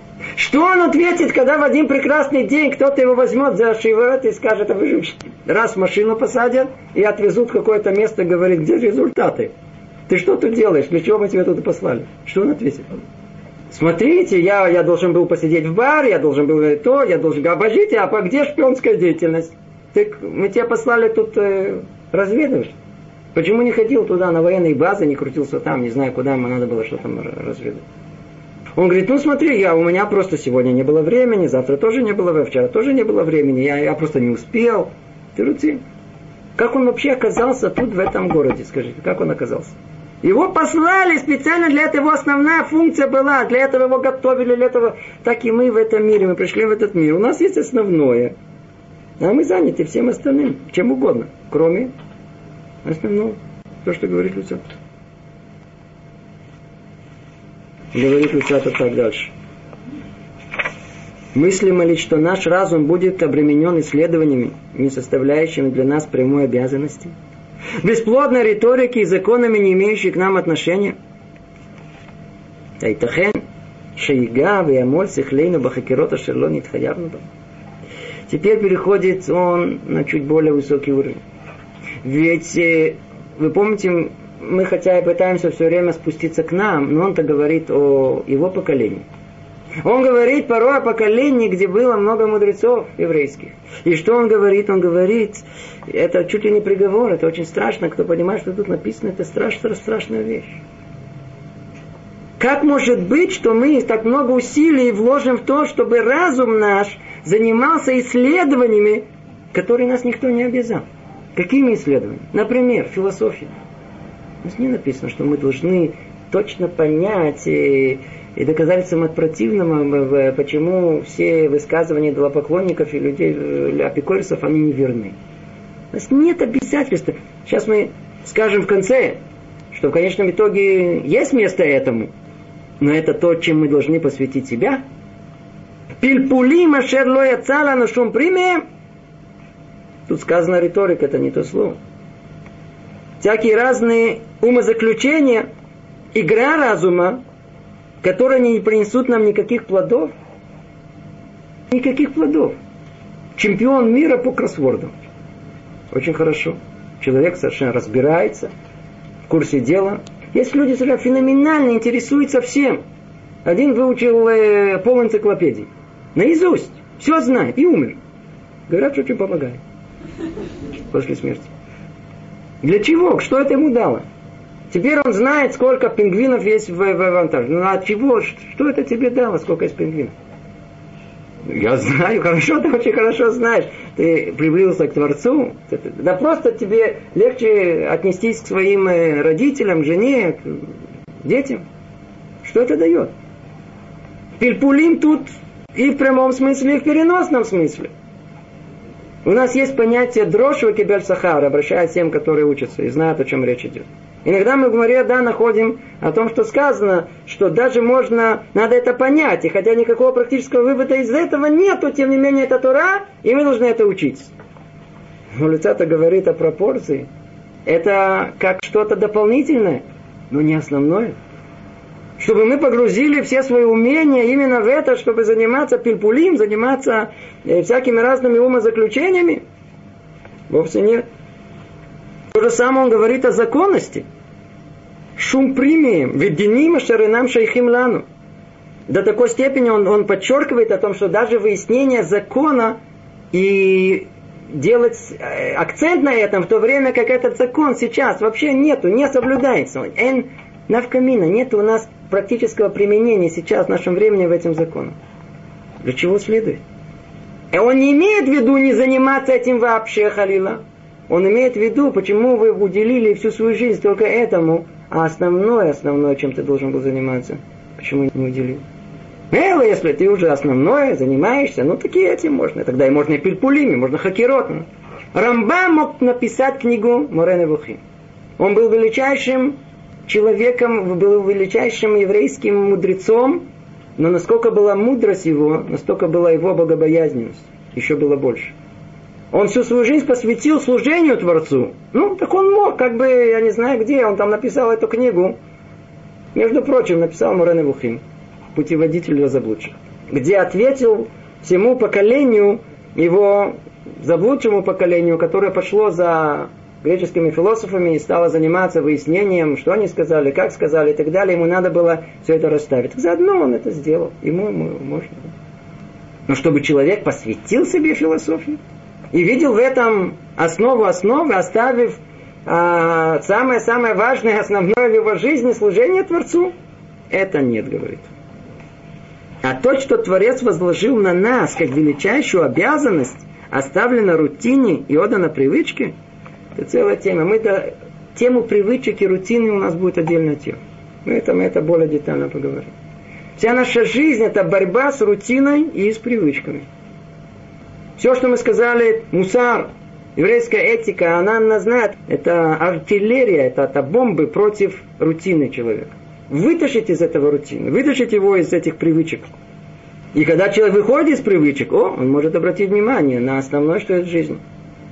A: Что он ответит, когда в один прекрасный день кто-то его возьмет за шиворот и скажет, а вы же раз в машину посадят и отвезут в какое-то место, говорит, где результаты? Ты что тут делаешь? Для чего мы тебя туда послали? Что он ответит? Смотрите, я, я должен был посидеть в баре, я должен был то, я должен... Обождите, а по где шпионская деятельность? Ты, мы тебя послали тут э, разведывать. Почему не ходил туда, на военные базы, не крутился там, не знаю, куда ему надо было что там разведать? Он говорит, ну смотри, я, у меня просто сегодня не было времени, завтра тоже не было, вчера тоже не было времени, я, я просто не успел. Ты рути. Как он вообще оказался тут, в этом городе, скажите, как он оказался? Его послали специально для этого, его основная функция была, для этого его готовили, для этого, так и мы в этом мире, мы пришли в этот мир. У нас есть основное, а мы заняты всем остальным, чем угодно, кроме основного, то, что говорит Люцат. Говорит Люцата так дальше. Мыслимо ли, что наш разум будет обременен исследованиями, не составляющими для нас прямой обязанности? Бесплодной риторики и законами, не имеющие к нам отношения? Айтахен, шейга, виамоль, сихлейну, бахакирота, шерлонит, хаявну. Теперь переходит он на чуть более высокий уровень. Ведь, вы помните, мы хотя и пытаемся все время спуститься к нам, но он-то говорит о его поколении. Он говорит порой о поколении, где было много мудрецов еврейских. И что он говорит? Он говорит, это чуть ли не приговор, это очень страшно. Кто понимает, что тут написано, это страшная, страшная вещь. Как может быть, что мы так много усилий вложим в то, чтобы разум наш занимался исследованиями, которые нас никто не обязал? Какими исследованиями? Например, философия. У нас не написано, что мы должны точно понять и, и доказать самому противному, почему все высказывания идолопоклонников и людей, апикорисов, они неверны. У нас нет обязательства. Сейчас мы скажем в конце, что в конечном итоге есть место этому, но это то, чем мы должны посвятить себя. Пильпулим ашер ло яцала на шум приме. Тут сказано риторика, это не то слово. Всякие разные умозаключения, игра разума, которые не принесут нам никаких плодов. Никаких плодов. Чемпион мира по кроссвордам. Очень хорошо. Человек совершенно разбирается в курсе дела. Есть люди, которые феноменально интересуются всем. Один выучил э, пол энциклопедии. Наизусть. Все знает. И умер. Говорят, что очень помогает. После смерти. Для чего? Что это ему дало? Теперь он знает, сколько пингвинов есть в, в Антарктиде. Ну от чего? Что это тебе дало? Сколько есть пингвинов? Я знаю, хорошо, ты очень хорошо знаешь. Ты приблизился к Творцу. Да просто тебе легче отнестись к своим родителям, жене, к детям. Что это дает? Пильпулим тут и в прямом смысле, и в переносном смысле. У нас есть понятие дрожь в кибель сахар, обращаясь к тем, которые учатся и знают, о чем речь идет. Иногда мы в Гмаре, да, находим о том, что сказано, что даже можно, надо это понять, и хотя никакого практического вывода из этого нету, тем не менее это Тора, и мы должны это учить. Но Люцата говорит о пропорции. Это как что-то дополнительное, но не основное. Чтобы мы погрузили все свои умения именно в это, чтобы заниматься пильпулим, заниматься э, всякими разными умозаключениями. Вовсе нет. То же самое он говорит о законности. Шум примием, веденима шаринам шайхим лану. До такой степени он, он подчеркивает о том, что даже выяснение закона и делать акцент на этом, в то время как этот закон сейчас вообще нету, не соблюдается. Эн навкамина, нет у нас практического применения сейчас в нашем времени в этом законе. Для чего следует? И он не имеет в виду не заниматься этим вообще, халила. Он имеет в виду, почему вы уделили всю свою жизнь только этому, а основное, основное, чем ты должен был заниматься, почему не уделил? Элла, если ты уже основное занимаешься, ну такие этим можно. Тогда и можно и пильпулими, можно хакерот. Рамбам мог написать книгу Море Невухим. Он был величайшим человеком, был величайшим еврейским мудрецом, но насколько была мудрость его, настолько была его богобоязненность. Еще было больше. Он всю свою жизнь посвятил служению Творцу. Ну, так он мог, как бы, я не знаю где, он там написал эту книгу. Между прочим, написал Море Невухим, путеводитель для заблудших. где ответил всему поколению, его заблудшему поколению, которое пошло за греческими философами и стало заниматься выяснением, что они сказали, как сказали и так далее. Ему надо было все это расставить. Заодно он это сделал. Ему, ему можно. Но чтобы человек посвятил себе философию и видел в этом основу основы, оставив а, самое-самое важное, основное в его жизни служение Творцу, это нет, говорит. А то, что Творец возложил на нас как величайшую обязанность, оставлено рутине и отдано привычке, это целая тема. Мы до тему привычек и рутины у нас будет отдельная тема. Мы это, мы это более детально поговорим. Вся наша жизнь это борьба с рутиной и с привычками. Все, что мы сказали, мусар, еврейская этика, она нас знает, это артиллерия, это, это бомбы против рутины человека. Вытащить из этого рутины, вытащить его из этих привычек. И когда человек выходит из привычек, о, он может обратить внимание на основное, что есть в жизни.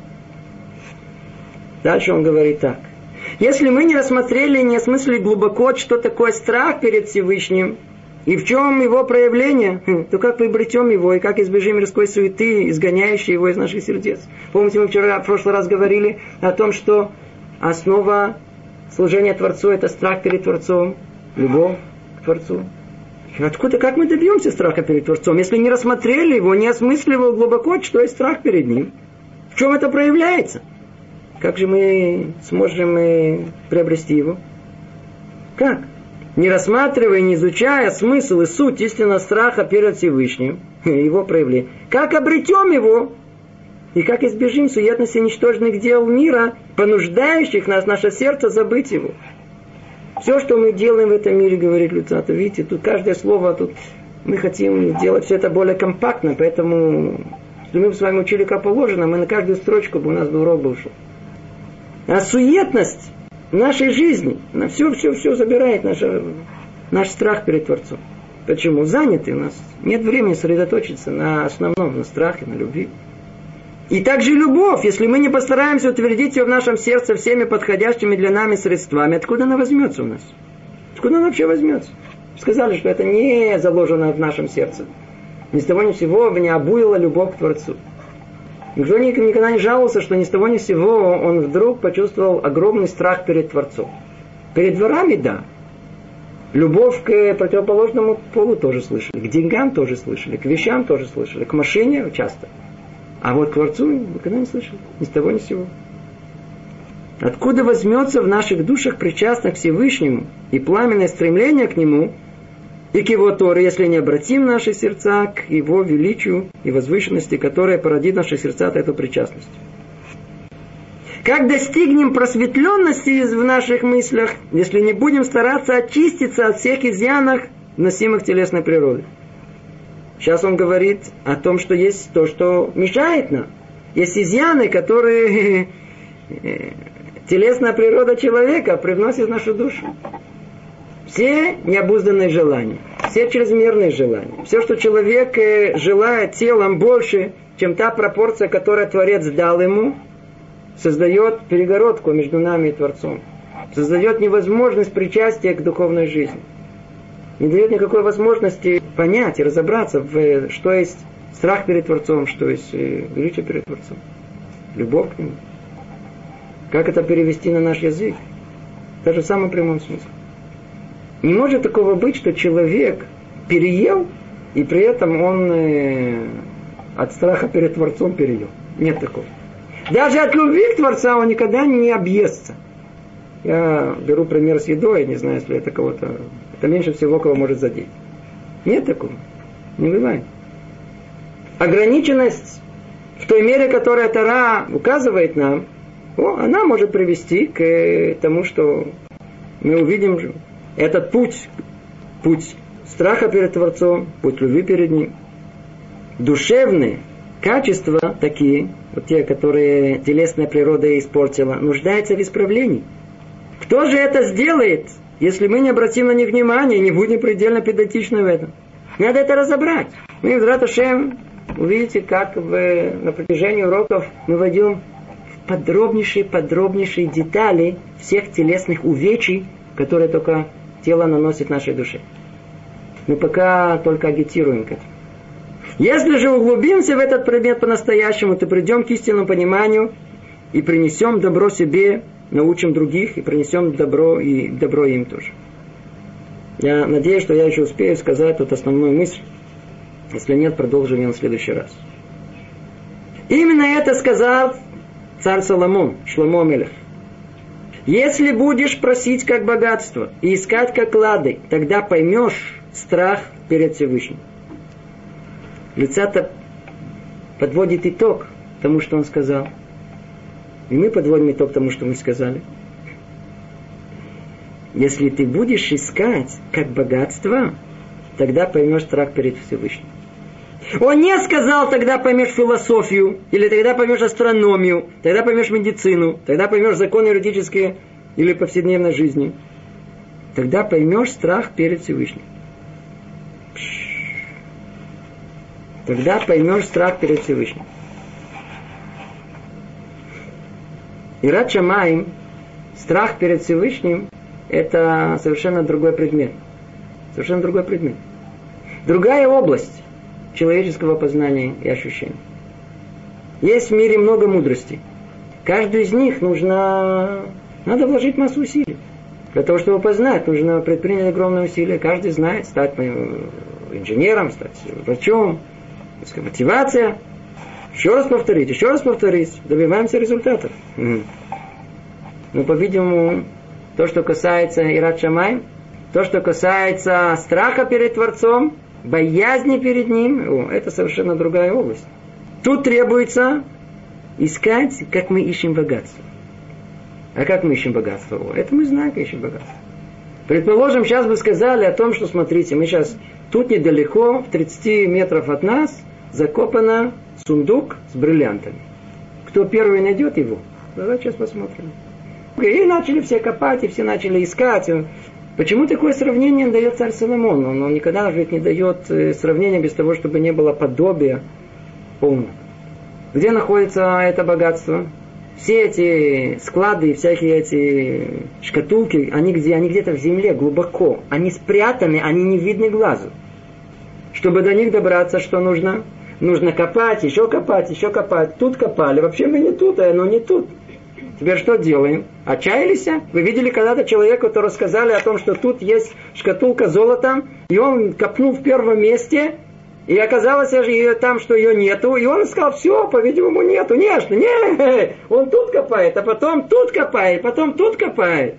A: Дальше он говорит так. Если мы не рассмотрели и не осмыслили глубоко, что такое страх перед Всевышним, и в чем его проявление, то как приобретем его, и как избежим мирской суеты, изгоняющей его из наших сердец. Помните, мы вчера, в прошлый раз говорили о том, что основа служения Творцу это страх перед Творцом, любовь к Творцу. Откуда, как мы добьемся страха перед Творцом, если не рассмотрели его, не осмысливал глубоко, что есть страх перед Ним? В чем это проявляется? Как же мы сможем приобрести его? Как? Не рассматривая, не изучая смысл и суть истинного страха перед Всевышним, его проявление. Как обретем его? И как избежим суетности ничтожных дел мира, понуждающих нас, наше сердце, забыть его? Все, что мы делаем в этом мире, говорит Люцата, видите, тут каждое слово, тут мы хотим делать все это более компактно, поэтому, если мы с вами учили как положено, мы на каждую строчку бы у нас бы урок был шел. А суетность нашей жизни, на все-все-все забирает наш, наш страх перед Творцом. Почему? Заняты у нас. Нет времени сосредоточиться на основном, на страхе, на любви. И также любовь, если мы не постараемся утвердить ее в нашем сердце всеми подходящими для нами средствами, откуда она возьмется у нас? Откуда она вообще возьмется? Сказали, что это не заложено в нашем сердце. Ни с того ни с сего не обуяла любовь к Творцу. Никто никогда не жаловался, что ни с того ни с сего он вдруг почувствовал огромный страх перед Творцом. Перед дворами, да. Любовь к противоположному полу тоже слышали. К деньгам тоже слышали. К вещам тоже слышали. К машине часто. А вот к Творцу никогда не слышали. Ни с того ни с сего. Откуда возьмется в наших душах причастных к Всевышнему и пламенное стремление к Нему и к Его Торе, если не обратим наши сердца к Его величию и возвышенности, которая породит в наших сердцах эту причастность? Как достигнем просветленности в наших мыслях, если не будем стараться очиститься от всех изъянов, носимых телесной природы? Сейчас он говорит о том, что есть то, что мешает нам. Есть изъяны, которые телесная природа человека привносит в нашу душу. Все необузданные желания, все чрезмерные желания, все, что человек желает телом больше, чем та пропорция, которую Творец дал ему, создает перегородку между нами и Творцом. Создает невозможность причастия к духовной жизни. Не дает никакой возможности понять и разобраться, в, что есть страх перед Творцом, что есть величие перед Творцом, любовь к Нему. Как это перевести на наш язык? Даже в самом прямом смысле. Не может такого быть, что человек переел, и при этом он э, от страха перед Творцом переел. Нет такого. Даже от любви к Творцу он никогда не объестся. Я беру пример с едой, не знаю, если это кого-то... Это меньше всего кого может задеть. Нет такого. Не бывает. Ограниченность в той мере, которая Тора указывает нам, о, она может привести к тому, что мы увидим этот путь, путь страха перед Творцом, путь любви перед Ним. Душевные качества такие, вот те, которые телесная природа испортила, нуждаются в исправлении. Кто же это сделает, если мы не обратим на них внимания и не будем предельно педантичны в этом? Надо это разобрать. Мы, Мидрат Ашем, увидите, как в, на протяжении уроков мы войдем в подробнейшие, подробнейшие детали всех телесных увечий, которые только тело наносит нашей душе. Мы пока только агитируем к этому. Если же углубимся в этот предмет по-настоящему, то придем к истинному пониманию и принесем добро себе, научим других и принесем добро и добро им тоже. Я надеюсь, что я еще успею сказать тут основную мысль. Если нет, продолжим ее в следующий раз. Именно это сказал царь Соломон, Шломо Мелех. Если будешь просить как богатство и искать как клады, тогда поймешь страх перед Всевышним. Лица-то подводит итог тому, что он сказал. И мы подводим итог тому, что мы сказали. Если ты будешь искать как богатство, тогда поймешь страх перед Всевышним. Он не сказал, тогда поймешь философию, или тогда поймешь астрономию, тогда поймешь медицину, тогда поймешь законы юридические или повседневной жизни. Тогда поймешь страх перед Всевышним. Тогда поймешь страх перед Всевышним. Ират Шамаим, страх перед Всевышним, это совершенно другой предмет. Совершенно другой предмет. Другая область человеческого познания и ощущений. Есть в мире много мудростей. Каждую из них нужно, надо вложить массу усилий. Для того, чтобы познать, нужно предпринять огромные усилия. Каждый знает, стать инженером, стать врачом. Мотивация. Еще раз повторить, еще раз повторить. Добиваемся результатов. Но, по-видимому, то, что касается Ират Шамаим, то, что касается страха перед Творцом, боязни перед Ним, о, это совершенно другая область. Тут требуется искать, как мы ищем богатство. А как мы ищем богатство? О, это мы знаем, как ищем богатство. Предположим, сейчас бы сказали о том, что, смотрите, мы сейчас тут недалеко, в тридцати метров от нас, закопано сундук с бриллиантами. Кто первый найдет его? Давайте сейчас посмотрим. И начали все копать, и все начали искать. Почему такое сравнение дает царь Соломон? Он, он никогда ведь не дает сравнения без того, чтобы не было подобия полного. Где находится это богатство? Все эти склады, всякие эти шкатулки, они где? Они где-то в земле, глубоко. Они спрятаны, они не видны глазу. Чтобы до них добраться, что нужно? Нужно копать, еще копать, еще копать. Тут копали. Вообще мы не тут, а оно не тут. Теперь что делаем? Отчаялись? Вы видели когда-то человека, который рассказали о том, что тут есть шкатулка золота, и он копнул в первом месте, и оказалось же там, что ее нету, и он сказал, все, по-видимому, нету. Нет, нет, он тут копает, а потом тут копает, потом тут копает.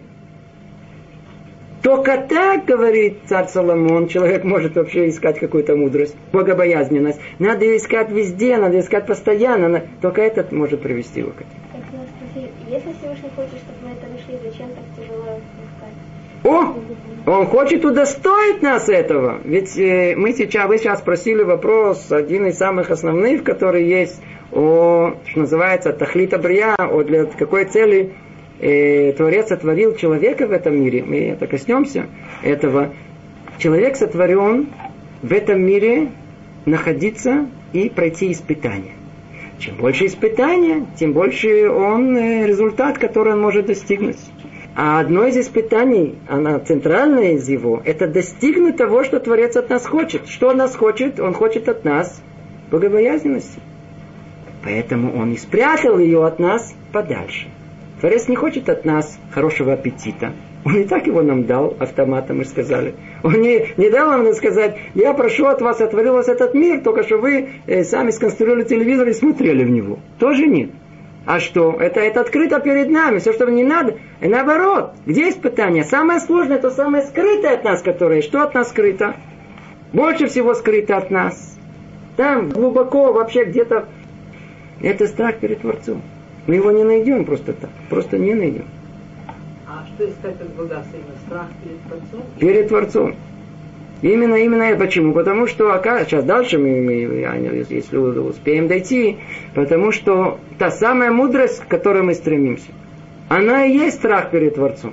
A: Только так, говорит царь Соломон, человек может вообще искать какую-то мудрость, богобоязненность. Надо ее искать везде, надо искать постоянно. Только этот может привести его к этому.
B: Если Всевышний хочет, чтобы мы это нашли, зачем так тяжело искать?
A: О! Он хочет удостоить нас этого. Ведь э, мы сейчас, вы сейчас спросили вопрос, один из самых основных, который есть, о, что называется, тахлита брия, о, для какой цели э, Творец сотворил человека в этом мире. Мы это коснемся этого. Человек сотворен в этом мире находиться и пройти испытания. Чем больше испытания, тем больше он результат, который он может достигнуть. А одно из испытаний, оно центральное из его, это достигнуть того, что Творец от нас хочет. Что он нас хочет? Он хочет от нас богобоязненности. Поэтому он и спрятал ее от нас подальше. Творец не хочет от нас хорошего аппетита. Он и так его нам дал автоматом, мы сказали. Он не, не дал нам сказать, я прошу от вас, отворил вас этот мир, только что вы э, сами сконструировали телевизор и смотрели в него. Тоже нет. А что? Это, это открыто перед нами. Все, что не надо. И наоборот. Где испытание? Самое сложное, это самое скрытое от нас, которое. Что от нас скрыто? Больше всего скрыто от нас. Там глубоко вообще где-то. Это страх перед Творцом. Мы его не найдем просто так. Просто не найдем.
C: А что искать как богатство? Именно страх перед Творцом?
A: Перед Творцом. Именно, именно это. Почему? Потому что, сейчас дальше мы, мы, если успеем дойти, потому что та самая мудрость, к которой мы стремимся, она и есть страх перед Творцом.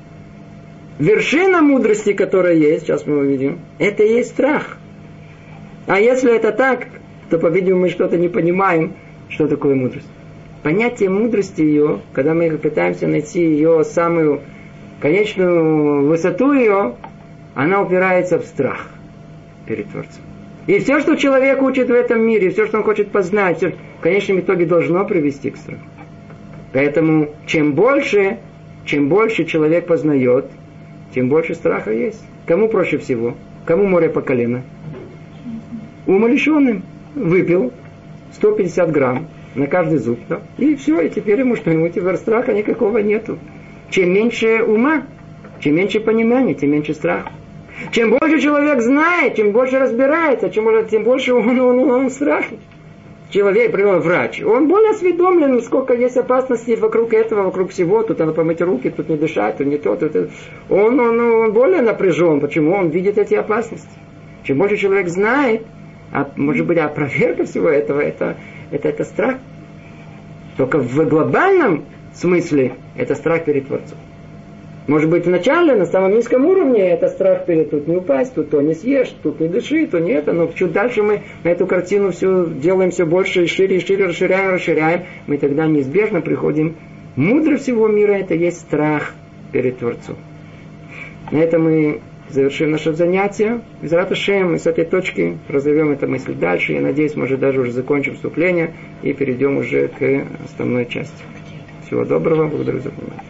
A: Вершина мудрости, которая есть, сейчас мы увидим, это и есть страх. А если это так, то, по-видимому, мы что-то не понимаем, что такое мудрость. Понятие мудрости ее, когда мы пытаемся найти ее самую конечную высоту ее, она упирается в страх перед Творцом. И все, что человек учит в этом мире, все, что он хочет познать, все, в конечном итоге должно привести к страху. Поэтому чем больше, чем больше человек познает, тем больше страха есть. Кому проще всего? Кому море по колено? Умалишенным. Выпил сто пятьдесят грамм на каждый зуб. Да? И все, и теперь ему что? Ему теперь страха никакого нету. Чем меньше ума, чем меньше понимания, тем меньше страха. Чем больше человек знает, чем больше разбирается, чем, тем больше он, он, он, он в страхе. Человек, например, врач, он более осведомлен, сколько есть опасностей вокруг этого, вокруг всего. Тут надо помыть руки, тут не дышать, тут не то, тут это. Он, он, он более напряжен. Почему? Он видит эти опасности. Чем больше человек знает, а может быть, а проверка всего этого, это, это, это страх. Только в глобальном смысле это страх перед Творцом. Может быть, вначале, на самом низком уровне, это страх перед тут не упасть, тут то не съешь, тут не дыши, то не это. Но чуть дальше мы на эту картину все делаем все больше и шире, и шире, расширяем, расширяем. Мы тогда неизбежно приходим. Мудро всего мира это есть страх перед Творцом. На этом мы завершим наше занятие. Мизрат Ашем, мы с этой точки разовьем эту мысль дальше. Я надеюсь, может, даже уже закончим вступление и перейдем уже к основной части. Всего доброго, благодарю за внимание.